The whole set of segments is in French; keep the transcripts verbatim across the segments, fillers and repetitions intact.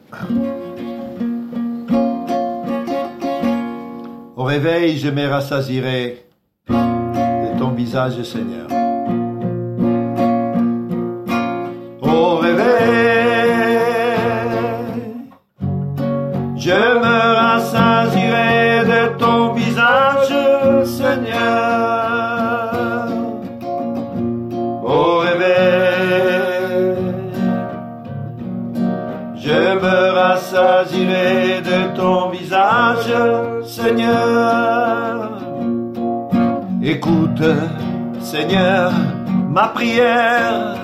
Au réveil, je me rassasirai de ton visage, Seigneur. Au réveil, je me rassasirai de ton visage, Seigneur. Au réveil, je me rassasirai de ton visage, Seigneur. Écoute, Seigneur, ma prière.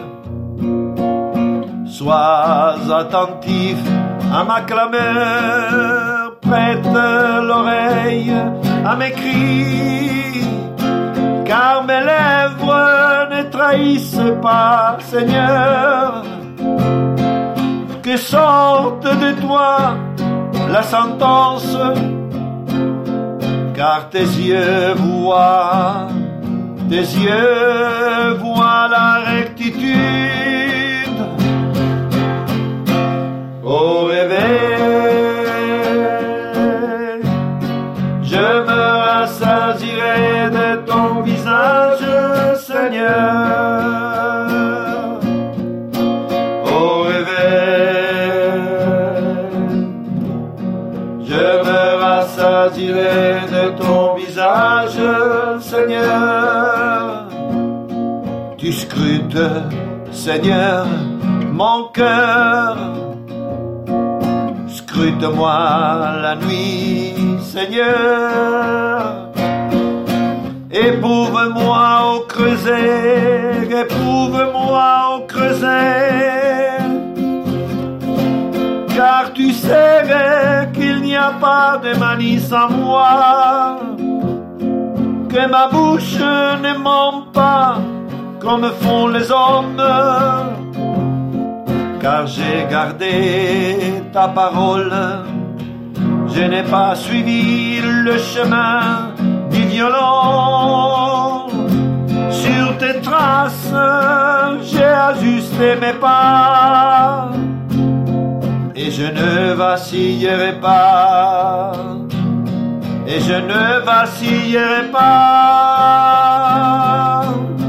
Sois attentif à ma clameur, prête l'oreille à mes cris, car mes lèvres ne trahissent pas, Seigneur. Que sorte de toi la sentence, car tes yeux voient, tes yeux voient la rectitude. Au réveil, je me rassasirai de ton visage, Seigneur. Au réveil, je me rassasirai de ton visage, Seigneur. Tu scrutes, Seigneur, mon cœur. Scrute-moi la nuit, Seigneur. Éprouve-moi au creuset, éprouve-moi au creuset. Car tu sais qu'il n'y a pas de malice en moi, que ma bouche ne ment pas comme font les hommes. Car j'ai gardé ta parole, je n'ai pas suivi le chemin du violon. Sur tes traces, j'ai ajusté mes pas, et je ne vacillerai pas, et je ne vacillerai pas.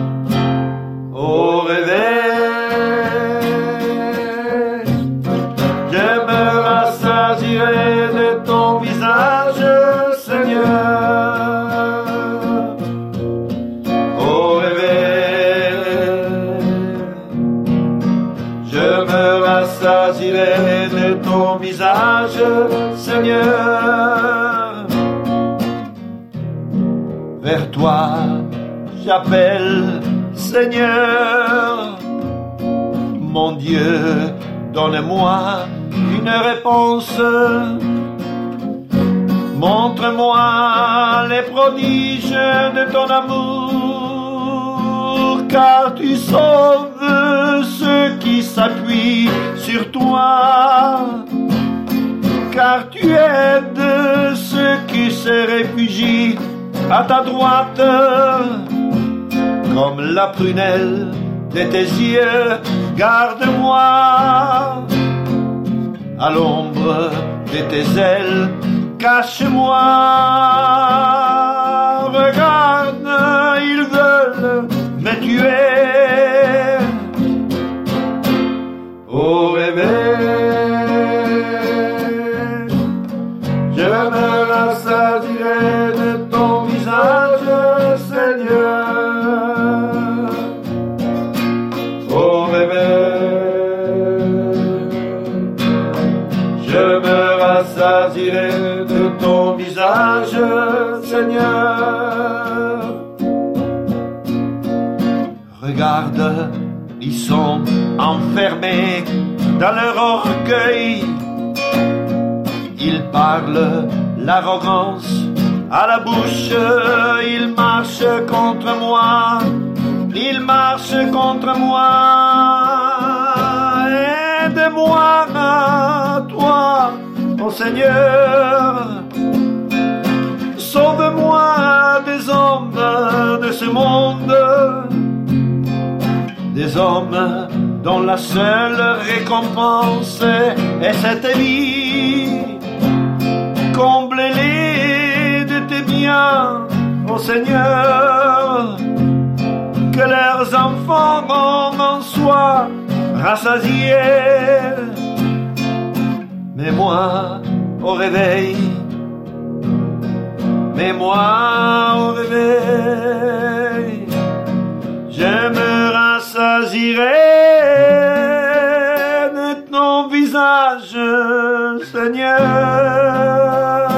Au réveil, de ton visage, Seigneur. Au réveil, je me rassasirai de ton visage, Seigneur. Vers toi, j'appelle, Seigneur. Mon Dieu, donne-moi une réponse. Montre-moi les prodiges de ton amour, car tu sauves ceux qui s'appuient sur toi, car tu aides ceux qui se réfugient à ta droite. Comme la prunelle de tes yeux, garde-moi. À l'ombre de tes ailes, cache-moi. Regarde, ils veulent me tuer. Au réveil, je me rassasirai de ton visage, Seigneur. Au réveil, je me rassasirai de ton visage, Seigneur. Regarde, ils sont enfermés dans leur orgueil. Ils parlent l'arrogance à la bouche. Ils marchent contre moi. Ils marchent contre moi. Aide-moi, toi, ô Seigneur. Sauve-moi des hommes de ce monde, des hommes dont la seule récompense est cette vie. Comble-les de tes biens, ô Seigneur, que leurs enfants en soient rassasiés. Mais moi, au réveil, mais moi, au réveil, je me rassasierai de ton visage, Seigneur.